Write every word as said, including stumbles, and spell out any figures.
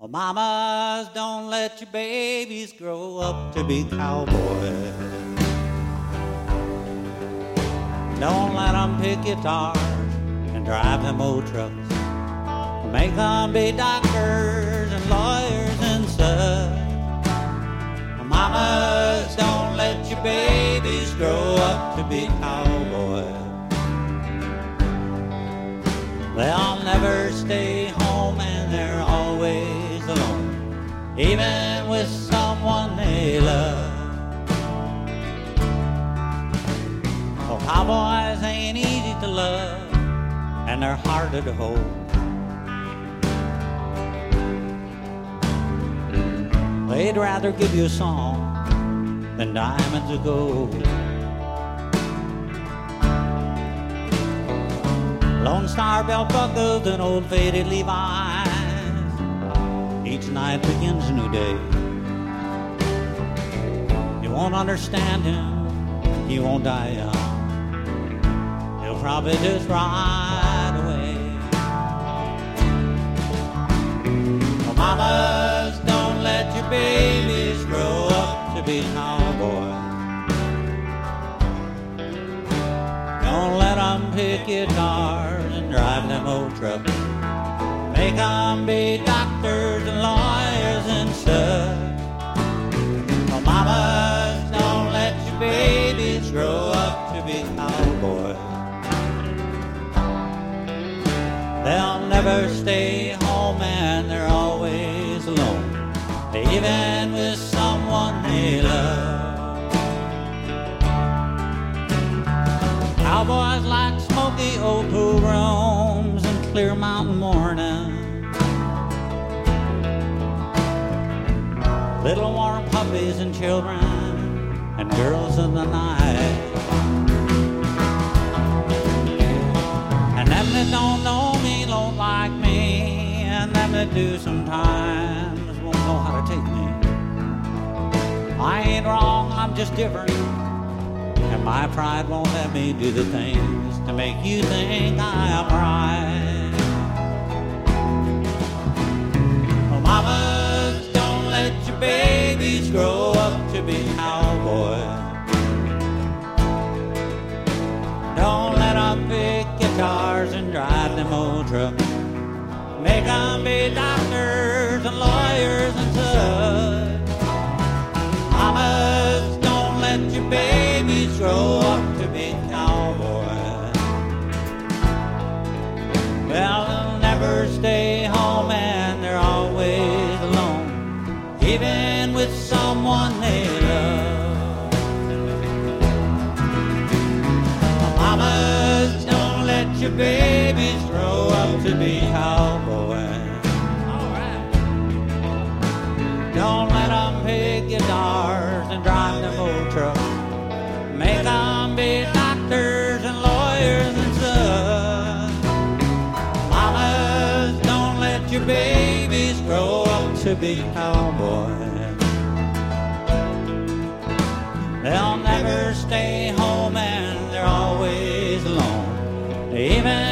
Well, mamas, don't let your babies grow up to be cowboys. Don't let them pick guitars and drive them old trucks. Make them be doctors and lawyers and such. Well, mamas, don't let your babies grow up to be cowboys. They'll never stay home and they're always alone, even with someone they love. Oh, cowboys ain't easy to love and they're harder to hold. They'd rather give you a song than diamonds of gold. Lone Star belt buckles and old faded Levi's. Each night begins a new day. You won't understand him, he won't die young. He'll probably just ride away. Well, mamas, don't let your babies grow up to be cowboys. Don't let them pick guitars and drive them old trucks. Make them be doctors and lawyers and such. Well, mamas, don't let your babies grow up to be cowboys. They'll never stay home and they're always alone, even with someone they love. Cowboys like smoky old pool rooms and clear mountain morning. Little warm puppies and children and girls of the night. And them that don't know me don't like me, and them that do sometimes won't know how to take me. I ain't wrong, I'm just different. And my pride won't let me do the things to make you think I am right. Oh, mamas, don't let your babies grow up to be cowboys. Don't let them pick guitars and drive them old trucks. Make them be doctors and lawyers and such. Mamas, don't let your babies grow up to be cowboys. Well, they'll never stay home and they're always alone, even with someone they love. Mamas, don't let your babies grow up to be cowboys. Don't let them pick guitars and drive them old trucks. Make them be doctors and lawyers and such. Mamas, don't let your babies grow up to be cowboys. They'll never stay home and they're always alone, even